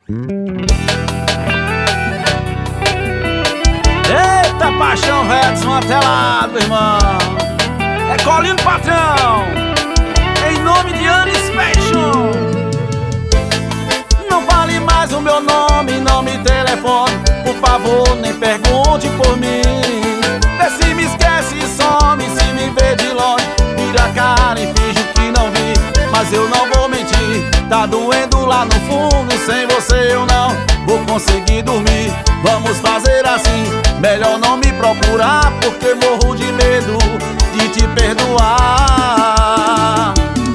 Eita, paixão, velho, desmantelado, irmão. É Colino Patrão, em nome de Anis Fashion. Não fale mais o meu nome, não me telefone, por favor, nem pergunte por mim. Vê se me esquece e some, se me vê de longe, vira a cara e finge que não vi. Mas eu não vou mentir, tá doendo lá no fundo, sem você eu não vou conseguir dormir. Vamos fazer assim, melhor não me procurar, porque morro de medo de te perdoar.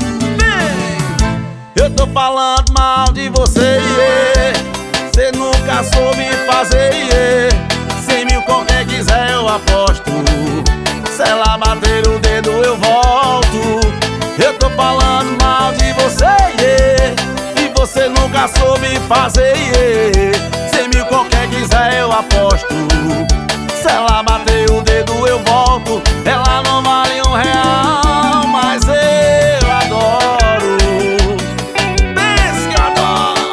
Eu tô falando mal de você, cê nunca soube fazer, 100 mil com quem quiser eu aposto, se ela bater o dedo eu volto. Eu tô falando mal de você, e você nunca soube fazer, 100 mil com quem quiser eu aposto, se ela bater o dedo eu volto. Ela não vale R$1, mas eu adoro. Pensa que eu adoro.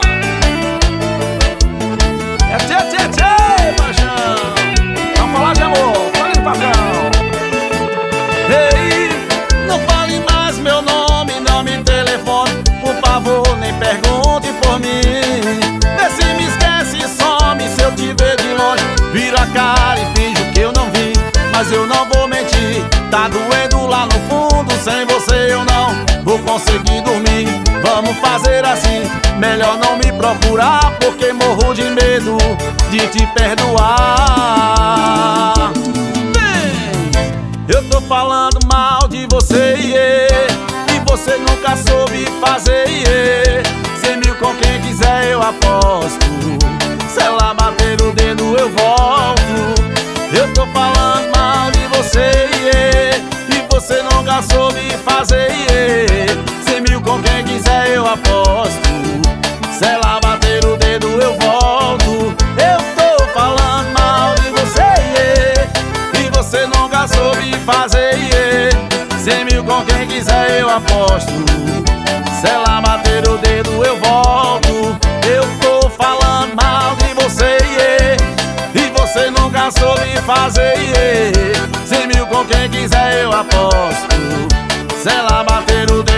É tchê, tchê, tchê, paixão. Vamos falar de amor, fala de patrão. Ei, não fale mais meu nome, não me telefone, por favor, nem pergunte por mim. Vê se me esquece e some, se eu te ver de longe, vira a cara e finge que eu não vi. Mas eu não vou mentir, tá doendo lá no fundo, sem você eu não vou conseguir dormir. Vamos fazer assim, melhor não me procurar, porque morro de medo de te perdoar. Eu tô falando mal de você, e você nunca soube fazer, 100 mil com quem quiser eu aposto, se ela bater o dedo eu volto. Eu tô falando mal de você, e você nunca soube fazer, 100 mil com quem quiser eu aposto, se ela bater o dedo eu volto. Eu tô falando mal de você, e você nunca soube fazer, 100 mil com quem quiser eu aposto, se ela bater o dedo eu volto. Eu tô falando mal de você, e você nunca soube fazer, 100 mil com quem quiser eu aposto, se ela bater o dedo